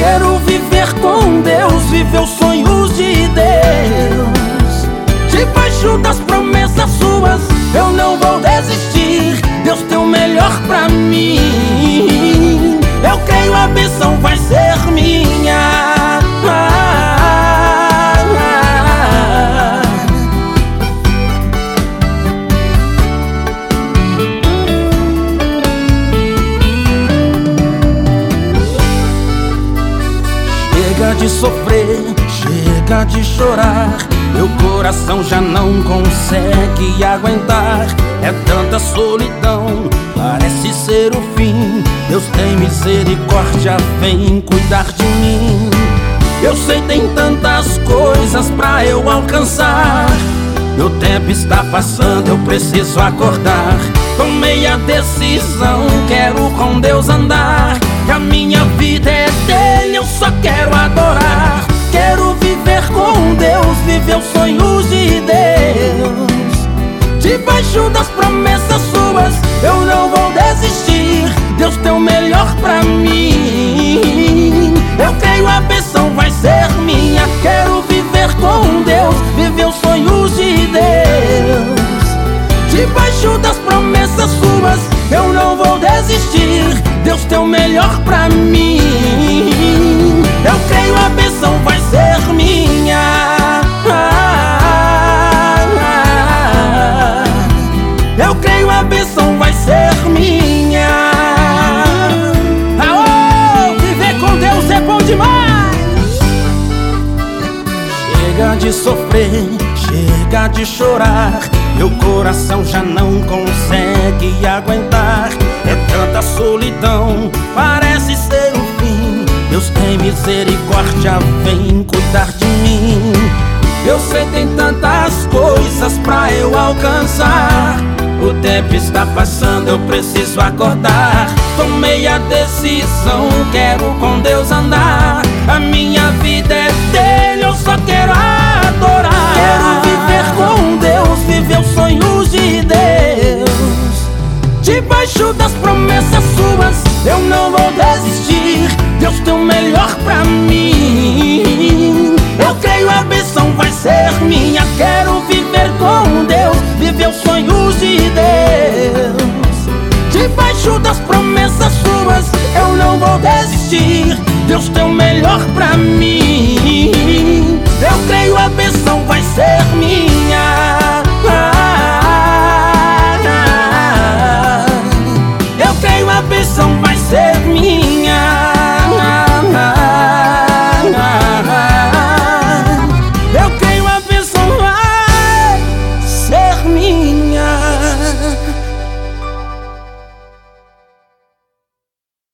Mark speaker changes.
Speaker 1: Quero viver com Deus, viver os sonhos de Deus. Debaixo das promessas suas eu não vou desistir. Deus tem o melhor pra mim. Eu creio, a bênção vai ser minha. Chega de sofrer, chega de chorar. Meu coração já não consegue aguentar. É tanta solidão, parece ser o fim. Deus tem misericórdia, vem cuidar de mim. Eu sei, tem tantas coisas pra eu alcançar. Meu tempo está passando, eu preciso acordar. Tomei a decisão, quero com Deus andar. Que a minha vida é dele, eu só quero adorar. Quero viver com Deus, viver os sonhos de Deus. Debaixo das promessas suas eu não vou desistir. Deus tem o melhor pra mim. Eu creio, a bênção vai ser minha. Quero viver com Deus, viver os sonhos de Deus. Debaixo das promessas suas eu não vou desistir. Deus tem o melhor pra mim. Eu creio, a bênção vai ser minha. Eu creio, a bênção vai ser minha. Aô, viver com Deus é bom demais. Chega de sofrer, chega de chorar. Meu coração já não consegue aguentar. É tanta solidão, parece ser o fim. Deus tem misericórdia, vem cuidar de mim. Eu sei, tem tantas coisas pra eu alcançar. O tempo está passando, eu preciso acordar. Tomei a decisão, quero com Deus andar. A minha vida é dele, eu só quero adorar. Quero viver com Deus, viver os sonhos de Deus. Debaixo das promessas suas eu não vou desistir. Deus tem o melhor pra mim. Eu creio, a bênção vai ser minha. Quero viver com Deus, viver os sonhos de Deus. Debaixo das promessas suas eu não vou desistir. Deus tem o melhor pra mim.